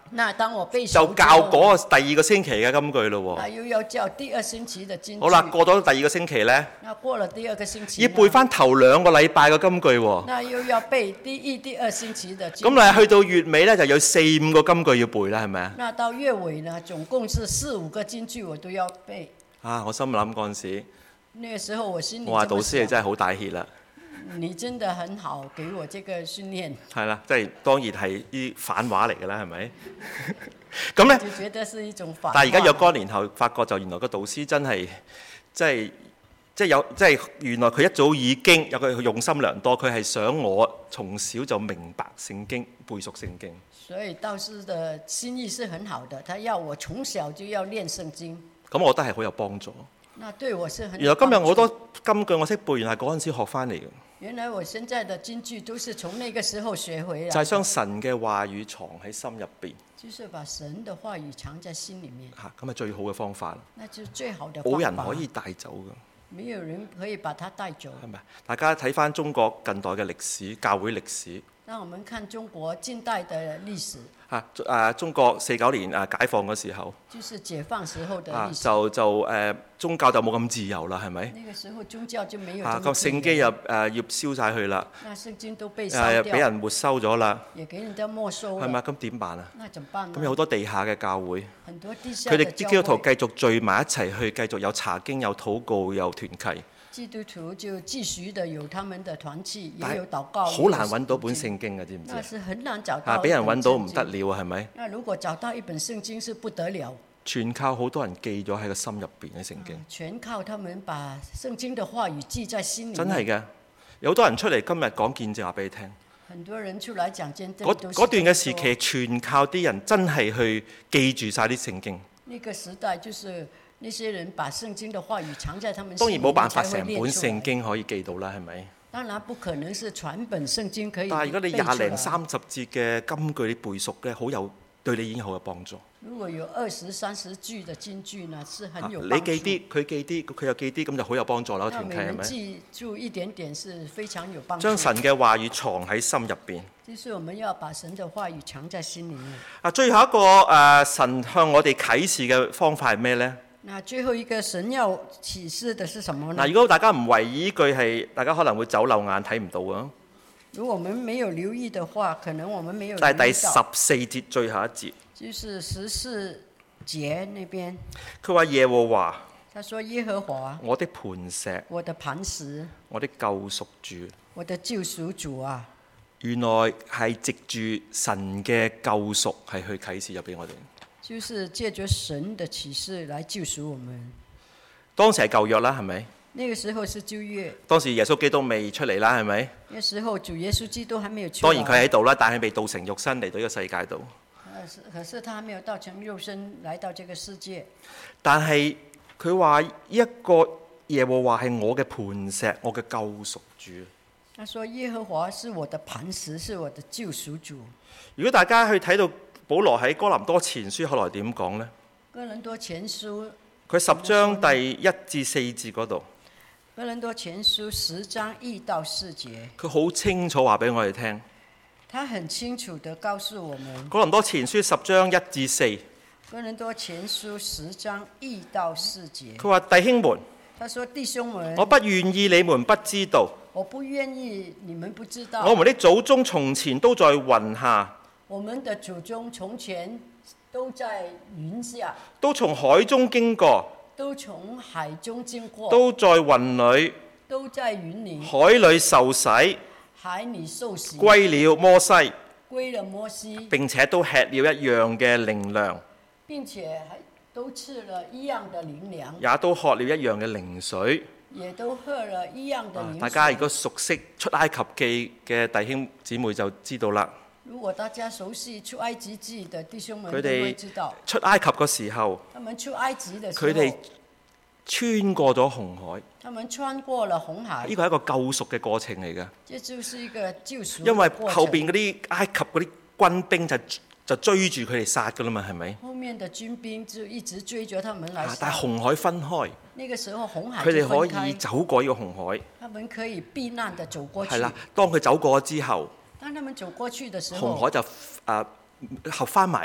那當我背就熟之後教嗰個第二個星期嘅金句咯喎。 那又要教第二星期的金句。 好啦，過咗第二個星期呢， 那過了第二個星期呢， 要背翻頭2個禮拜嘅金句喎。 那又要背第一、第二星期的金句。 咁你去到月尾呢，就有4、5個金句要背啦，係咪啊？ 那到月尾呢，總共是4、5個金句我都要背。 啊！我心諗嗰陣時， 那個時候我心裡我話導師你這麼想真係好大氣啦。 你真的很好，給我這個訓練。 係啦，即係當然係啲反話嚟㗎啦，係咪？咁呢， 就覺得是一種反話。 但係而家若干年後，發覺就原來個導師真係即係原來佢一早已經有佢用心良多，佢係想我從小就明白聖經、背熟聖經。 所以導師的心意是很好的，他要我從小就要練聖經。 咁我覺得係好有幫助。 那對我是很有原來今日幫助好多金句我識背，原來係嗰陣時學翻嚟嘅， 原來我現在的金句都是從那個時候學回來的。 就係將神嘅話語藏喺心入邊。 就是把神的話語藏在心裡面。 嚇，咁係最好嘅方法啦。 那就是最好的方法。 冇人可以帶走嘅。 沒有人可以把它帶走。 係咪？大家睇翻中國近代嘅歷史、教會歷史。 讓我們看中國近代的歷史。 中國49年解放嘅時候， 就是解放時候的歷史。 宗教就冇咁自由啦，係咪？ 那個時候宗教就沒有。 個聖經又要燒晒去啦。 那聖經都被燒掉。 俾人沒收咗啦。 也給人家沒收了。 係咪？咁點辦啊？ 那怎麼辦呢？ 咁有好多地下嘅教會。 很多地下佢嘅教會。 哋啲基督徒繼續聚埋一齊去，繼續有查經、有禱告、有團契。 基督徒就繼續的有他們的團契，也有禱告。 好難揾到本聖經嘅，知唔知？ 那是很難找到。 俾人揾到唔得了啊，係咪？ 那如果找到一本聖經是不得了。 全靠好多人記咗喺個心入邊嘅聖經。 全靠他們把聖經的話語記在心裡面。 真係嘅，有好多人出嚟今日講見證話俾你聽。 很多人出來講見證。 嗰段嘅時期，全靠啲人真係去記住晒啲聖經。 呢個時代就是那些人把聖經的話語藏在他們心裡面。 當然冇辦法成本聖經可以記到啦，係咪？ 當然不可能是全本聖經可以。 但係如果你20零30節嘅金句你背熟嘅，好有對你已經好有幫助。 如果有20、30句的金句呢，是很有幫助。 你記啲，佢記啲，佢又記啲，咁就好有幫助啦。團契係咪？ 記住一點點是非常有幫助。 將神嘅話語藏喺心入邊。 就是我們要把神的話語藏在心裡面。 最後一個神向我哋啟示嘅方法係咩呢？ 那最後一個神要啟示的是什麼呢？ 如果大家唔為意呢句係，大家可能會走漏眼睇唔到啊。 如果我們沒有留意的話，可能我們沒有留意到。 但係第14節最後一節， 就是14節那邊， 佢話耶和華， 他說耶和華， 我的磐石， 我的磐石， 我的救贖主， 我的救贖主啊！ 原來係藉住神嘅救贖係去啟示咗俾我哋。 就是借着神的啟示來救贖我們。 當時係舊約啦，係咪？ 那個時候是舊約。 當時耶穌基督未出嚟啦，係咪？ 那時候主耶穌基督還沒有出來。 當然佢喺度啦，但係未道成肉身嚟到呢個世界度。 可是他還沒有道成肉身來到這個世界。 但係佢話一個耶和華係我嘅磐石，我嘅救贖主。 他說耶和華是我的磐石，是我的救贖主。 如果大家去睇到保羅喺哥林多前書後來點講呢？ 哥林多前書佢10章第1至4節嗰度。 哥林多前書10章1到4節。 佢好清楚話俾我哋聽。 他很清楚地告訴我們。 哥林多前書10章1至4。 哥林多前書10章1到4節。 佢話弟兄們， 他說弟兄們， 我不願意你們不知道。 我不願意你們不知道。 我們的祖宗從前都在雲下。 我們的祖宗從前都在雲下。 都從海中經過。 都從海中經過。 都在雲裏。 都在雲裏。 海裏受洗。 海裏受洗。 歸了摩西。 歸了摩西。 並且都吃了一樣嘅靈糧。 並且還都吃了一樣的靈糧。 也都喝了一樣嘅靈水。 也都喝了一樣的靈水。 大家如果熟悉出埃及記嘅弟兄姊妹就知道啦。 如果大家熟悉出埃及記的弟兄們都會知道。 出埃及嘅時候， 他們出埃及的時候， 佢哋穿過咗紅海。 他們穿過了紅海。 呢個係一個救贖嘅過程嚟嘅。 這就是一個救贖。 因為後邊嗰啲埃及嗰啲軍兵就追住佢哋殺㗎啦嘛，係咪？ 後面的軍兵就一直追着他們來殺。 但係紅海分開。 那個時候紅海佢哋可以走過呢個紅海。 他們可以避難地走過去。 係啦，當佢走過之後， 當他們走過去的時候， 紅海就合翻埋啦。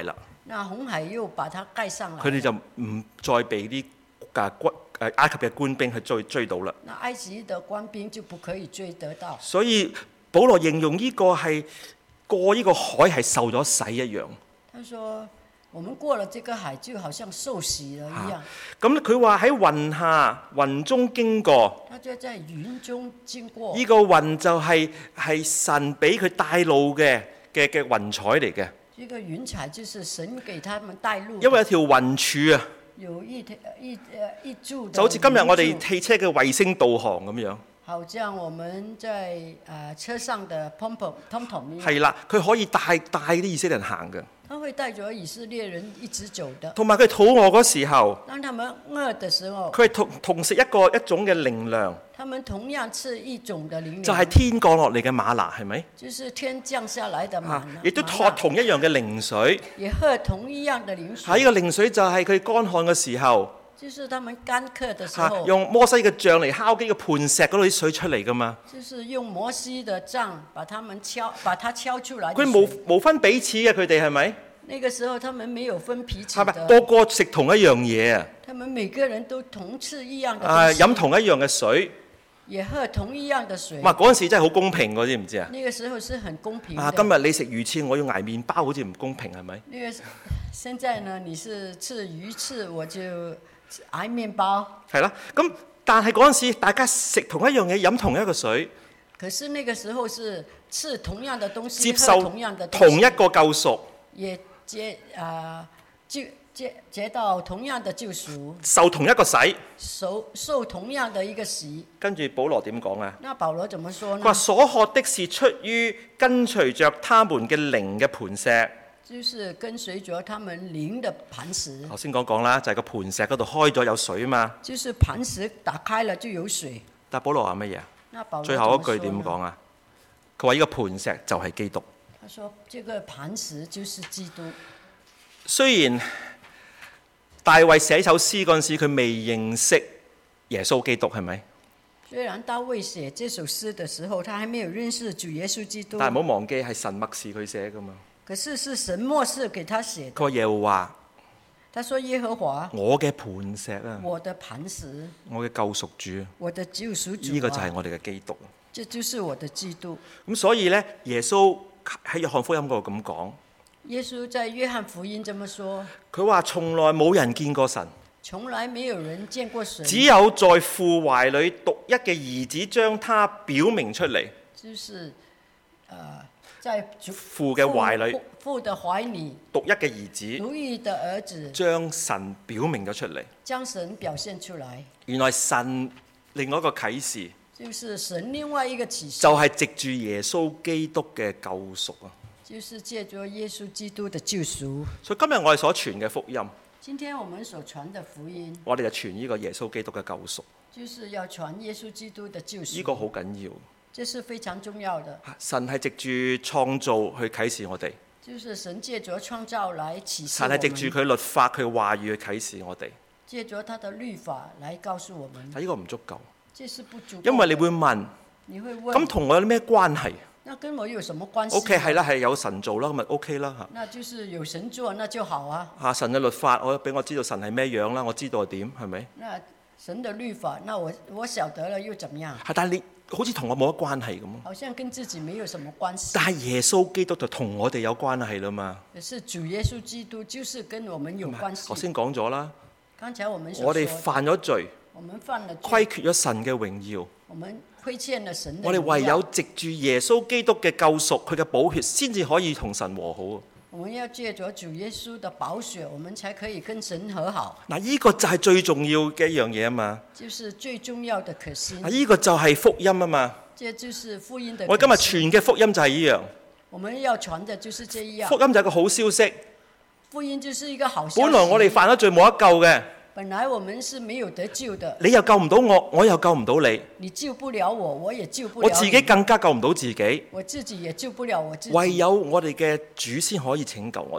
那紅海又把它蓋上來。 佢哋就唔再被啲埃及嘅官兵去追到啦。 那埃及的官兵就不可以追得到。 所以保羅形容呢個係過呢個海係受咗洗一樣。 他說：我們過了這個海，就好像受洗了一樣。 咁佢話喺雲中經過。 他就在雲中經過。 呢個雲就係神俾佢帶路嘅雲彩嚟嘅。 這個雲彩就是神給他們帶路。 因為有條雲柱啊。 有一柱。 就好似今日我哋汽車嘅衛星導航咁樣。 好像我們在車上的 TomTom 一樣。 係啦，佢可以帶啲以色列人行嘅。 他會帶咗以色列人一直走的。 同埋佢肚餓嗰時候， 當他們餓的時候， 佢係同食一種嘅靈糧。 他們同樣吃一種的靈糧。 就係天降落嚟嘅嗎哪，係咪？ 就是天降下來的嗎哪。 亦都喝同一樣嘅靈水。 也喝同一樣的靈水。 喺呢個靈水就係佢乾旱嘅時候。 就是他們乾渴的時候， 用摩西嘅杖嚟敲擊個磐石嗰度啲水出嚟噶嘛。 就是用摩西的杖把它敲出來。 佢冇分彼此嘅，佢哋係咪？ 那個時候他們沒有分彼此係的。 咪？個個食同一樣嘢啊！ 他們每個人都同吃一樣的東西。 飲同一樣嘅水。 也喝同一樣的水。 哇！嗰陣時真係好公平㗎，知唔知啊？ 那個時候是很公平的。 今日你食魚翅，我要捱麵包，好似唔公平係咪？ 那個現在呢，你是吃魚翅，我就捱麵包。 係啦，咁但係嗰陣時大家食同一樣嘢，飲同一個水。 可是那個時候是吃同樣的東西， 接受同樣的同一個救贖， 也接到同樣的救贖， 受同一個洗， 受同樣的一個洗。 跟住保羅點講啊？ 那保羅怎麼說呢？ 佢話所喝的是出於跟隨着他們嘅靈嘅磐石， 就是跟隨着他們靈的磐石。 頭先講啦，就係個磐石嗰度開咗有水啊嘛。 就是磐石打開了就有水。 但保羅話乜嘢？ 那保羅最後一句點講啊？佢話呢個磐石就係基督。 他說：這個磐石就是基督。 雖然大衛寫首詩嗰陣時，佢未認識耶穌基督，係咪？ 雖然大衛寫這首詩的時候，他還沒有認識主耶穌基督。 但係唔好忘記係神默示佢寫噶嘛。 可是是神默示給他寫的。 佢話耶和華。 他說耶和華。 我嘅磐石啊。 我的磐石。 我嘅救贖主。 我的救贖主。 呢個就係我哋嘅基督。 這就是我的基督。 咁所以呢，耶穌喺約翰福音嗰度咁講。 耶穌在約翰福音這麼說， 佢話從來冇人見過神， 從來沒有人見過神， 只有在父懷裏獨一嘅兒子將他表明出嚟。 就是在父嘅懷裏， 父的懷裏獨一嘅兒子， 獨一的兒子將神表明咗出嚟， 將神表現出來。 原來神另外一個啟示， 就是神另外一個啟示， 就係藉住耶穌基督嘅救贖啊！ 就是借着耶穌基督的救贖。 所以今日我哋所傳嘅福音， 今天我們所傳的福音， 我哋就傳呢個耶穌基督嘅救贖， 就是要傳耶穌基督的救贖。 呢個好緊要， 這是非常重要的。 神係藉住創造去啟示我哋， 就是神借着創造來啟示神係藉住佢律法、佢話語去啟示我哋， 借着他的律法來告訴我們。 但呢個唔足夠， 這是不足夠。 因為你會問，咁同我有啲咩關係？ 那跟我有什麼關係 ？OK 係啦，係有神做啦，咁咪 OK 啦嚇。 那就是有神做，那就好啊。 神嘅律法，我俾我知道神係咩樣啦，我知道係點，係咪？ 那神的律法，那我曉得了又怎麼樣？ 但係你好似同我冇乜關係咁。 好像跟自己沒有什麼關係。 但係耶穌基督就同我哋有關係啦嘛。 可是主耶穌基督就是跟我們有關係。 頭先講咗啦。 剛才我們我哋犯咗罪。 我們犯了罪。 虧缺咗神嘅榮耀。 我們虧欠了神的榮耀。 我哋唯有藉住耶穌基督嘅救贖，佢嘅寶血，先至可以同神和好。 我們要借着主耶穌的寶血，我們才可以跟神和好。 嗱，呢個就係最重要嘅一樣嘢啊嘛。 就是最重要的核心。 呢個就係福音啊嘛。 這就是福音的。 我今日傳嘅福音就係呢樣。 我們要傳的就是這樣。 福音就係個好消息。 福音就是一個好消息。 本來我哋犯咗罪冇得救嘅。 本來我們是沒有得救的。 你又救唔到我，我又救唔到你。 你救不了我，我也救不了你。 我自己更加救唔到自己。 我自己也救不了我自己。 唯有我哋嘅主先可以拯救我哋。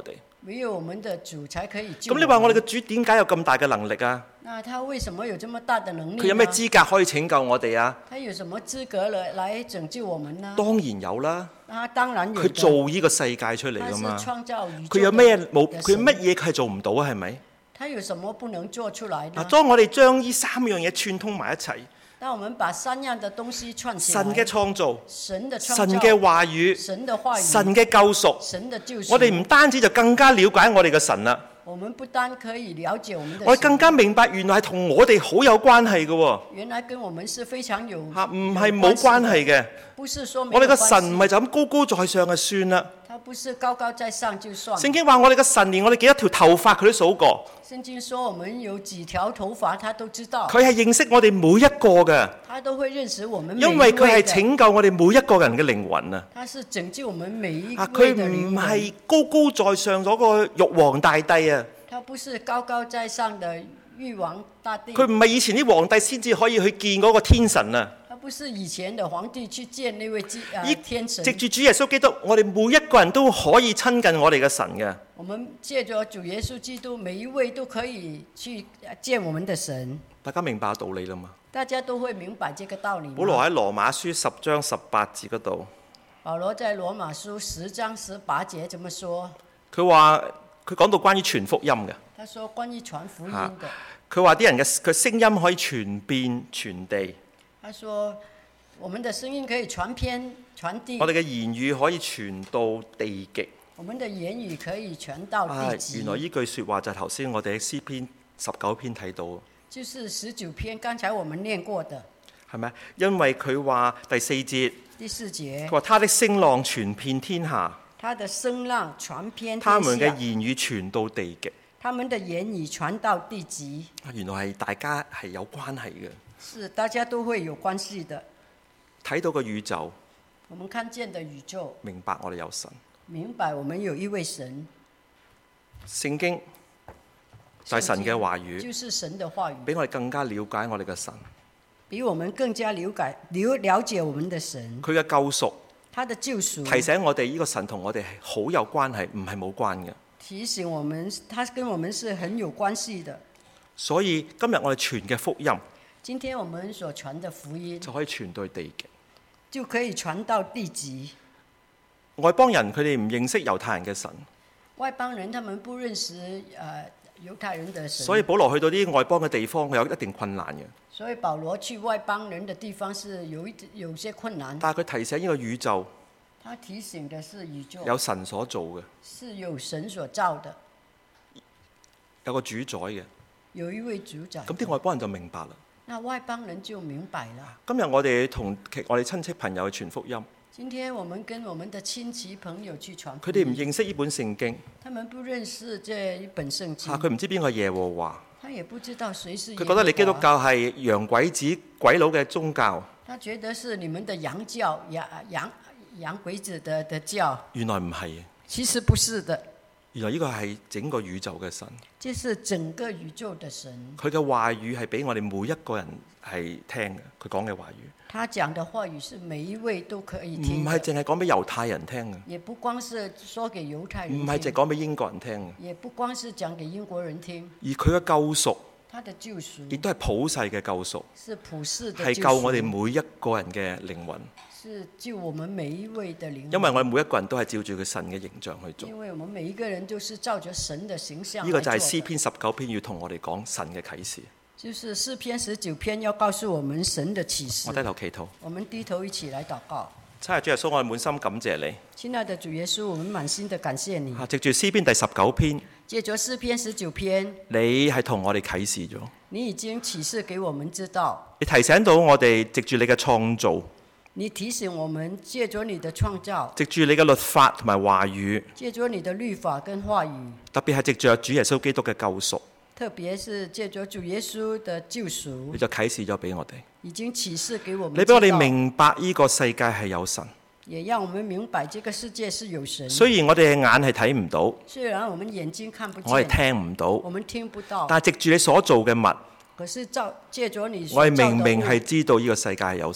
唯有我們的主才可以救咁你話我哋嘅主點解有咁大嘅能力啊？ 那他為什麼有這麼大的能力呢？ 佢有咩資格可以拯救我哋啊？ 他有什麼資格來拯救我們呢？ 當然有啦， 他當然有的。 佢做呢個世界出嚟他是噶嘛。 創造宇宙佢有咩冇？ 的佢乜嘢佢係做唔到啊？係咪？ 他有什麼不能做出來呢？ 當我哋將呢三樣嘢串通埋一齊， 當我們把三樣的東西串起來， 神嘅創造、 神的創造、 神嘅話語、 神的話語、 神嘅救贖， 神的救贖， 我哋唔單止就更加了解我哋嘅神啦， 我們不單可以了解我們的神， 我哋更加明白原來係同我哋好有關係嘅喎。 原來跟我們是非常有嚇，唔係冇關係嘅。 不是說我哋嘅神唔係就咁高高在上就算啦。 他不是高高在上就算。 聖經話我哋嘅神連我哋幾多條頭髮佢都數過。 聖經說我們有幾條頭髮，他都知道。 佢係認識我哋每一個嘅。 他都會認識我們每一位的。 因為佢係拯救我哋每一個人嘅靈魂啊。 他是拯救我們每一位的佢靈魂。 唔係高高在上嗰個玉皇大帝啊。 他不是高高在上的玉皇大帝。 佢唔係以前啲皇帝先至可以去見嗰個天神啊。 他不是以前的皇帝去見那位天神。 藉住主耶穌基督，我哋每一個人都可以親近我哋嘅神嘅。 我們借着主耶穌基督，每一位都可以去見我們的神。 大家明白道理啦嘛？ 大家都會明白這個道理。 保羅喺羅馬書10章18節嗰度。 保羅在羅馬書10章18節怎麼說？ 佢話佢講到關於傳福音嘅。 他說關於傳福音的。 佢話啲人嘅佢聲音可以傳遍全地。 他說我們的聲音可以傳遍傳遞。 我哋嘅言語可以傳到地極。 我們的言語可以傳到地極。 原來呢句説話就係頭先我哋喺詩篇19篇睇到。 就是19篇，剛才我們念過的。 係咪？因為佢話第4節。 第4節。 佢話他的聲浪傳遍天下。 他的聲浪傳遍天下。 他們嘅言語傳到地極。 他們的言語傳到地極。 原來係大家係有關係嘅。 是大家都會有關係的。 睇到個宇宙。 我們看見的宇宙。 明白我哋有神。 明白我們有一位神。 聖經就係神嘅話語。 就是神的話語。 比我哋更加了解我哋嘅神。 比我們更加了解我們的神。 佢嘅救贖。 他的救贖。 提醒我哋呢個神同我哋係好有關係，唔係冇關嘅。 提醒我們，他跟我們是很有關係的。 所以今日我哋傳嘅福音， 今天我們所傳的福音就可以傳到地極， 就可以傳到地極。 外邦人佢哋唔認識猶太人嘅神， 外邦人他們不認識猶太人的神， 所以保羅去到啲外邦嘅地方，佢有一定困難嘅。 所以保羅去外邦人的地方是有些困難。 但係佢提醒呢個宇宙， 他提醒的是宇宙有神所做嘅， 是有神所造的， 有個主宰嘅， 有一位主宰。 咁啲外邦人就明白啦。 那外邦人就明白了。 今日我哋同我哋親戚朋友去傳福音。 今天我們跟我們的親戚朋友去傳福音。 佢哋唔認識呢本聖經。 他們不認識這一本聖經。 佢唔知邊個耶和華。 他也不知道誰是耶和華。 佢覺得你基督教係洋鬼子鬼佬嘅宗教。 他覺得是你們的洋教洋鬼子的教。 原來唔係。 其實不是的。 原來呢個係整個宇宙嘅神。 這是整個宇宙的神。 佢嘅話語係俾我哋每一個人係聽嘅，佢講嘅話語。 他講的話語是每一位都可以聽。 唔係淨係講俾猶太人聽嘅。 也不光是說給猶太人聽。 唔係淨係講俾英國人聽嘅。 也不光是講給英國人聽。 而佢嘅救贖。 他的救贖。亦都係普世嘅救贖。 是普世的。 係救我哋每一個人嘅靈魂。 是救我們每一位的靈魂。 因為我哋每一個人都係照住佢神嘅形象去做。 因為我們每一個人都是照着神的形象。 呢個就係詩篇19篇要同我哋講神嘅啟示。 就是詩篇19篇要告訴我們神的啟示。 我低頭祈禱。 我們低頭一起來禱告。 親愛的主耶穌，我哋滿心感謝你。 親愛的主耶穌，我們滿心的感謝你。 藉住詩篇第19篇。 借着詩篇19篇。 你係同我哋啟示咗。 你已經啟示給我們知道。 你提醒到我哋藉住你嘅創造。 你提醒我們借着你的創造。 藉住你嘅律法同埋話語。 借着你的律法跟話語。 特別係藉住主耶穌基督嘅救贖。 特別是借着主耶穌的救贖， 你就啟示咗俾我哋， 已經啟示給我們。 你俾我哋明白呢個世界係有神， 也讓我們明白這個世界是有神。 雖然我哋嘅眼係睇唔到， 雖然我們眼睛看不見， 我哋聽唔到， 我們聽不到， 但係藉住你所做嘅物， 可是借着你我哋明明係知道呢個世界係有神。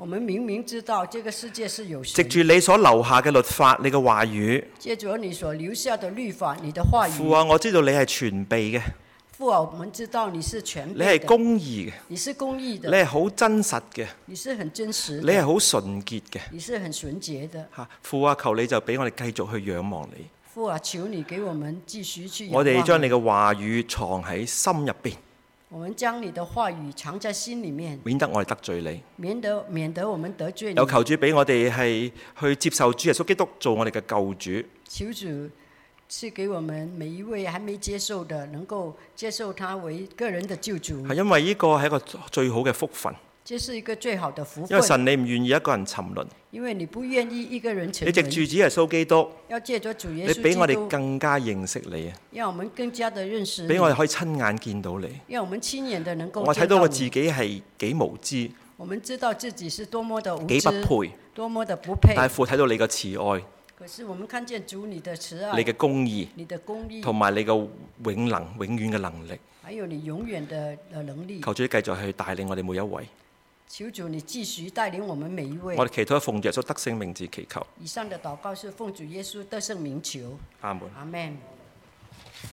我們明明知道這個世界是有藉神， 住你所留下嘅律法，你嘅話語， 借着你所留下的律法，你的話語。 父啊，我知道你係全備嘅， 父啊，我們知道你是全備的， 你係公義嘅， 你是公義你的， 係好真實嘅， 你是很真實你的， 係好純潔嘅。 你是很純潔的。 嚇，父啊，求你就俾我哋繼續去仰望你。 父啊，求你給我們繼續去仰望我哋將你嘅話語藏喺心入邊， 我們將你的話語藏在心裡面， 免得我哋得罪你。 免得我們得罪你。 有求主俾我哋係去接受主耶穌基督做我哋嘅救主。 求主賜給我們每一位還沒接受的，能夠接受他為個人的救主。 係因為呢個係一個最好嘅福分， 這是一個最好的福分。 因為神你唔願意一個人沉淪， 因為你不願意一個人沉你藉住淪， 主耶穌基督， 要借着主耶穌你俾我哋基督， 更加認識你啊！ 讓我們更加的認識你， 俾我哋可以親眼見到你。 讓我們親眼的能夠我睇見到你。 到我自己係幾無知， 我們知道自己是多麼的無幾知， 不配， 多麼的不配。 但係父睇到你嘅慈愛、 可是我們看見主你的慈愛， 你嘅公義你的公義， 同埋你嘅永能、永遠嘅能力。 還有你永遠的能力。 求主繼續去帶領我哋每一位。 求主你繼續帶領我們每一位。 我哋祈禱奉耶穌得勝名字祈求。 以上的禱告是奉主耶穌得勝名求。 阿門。 阿門。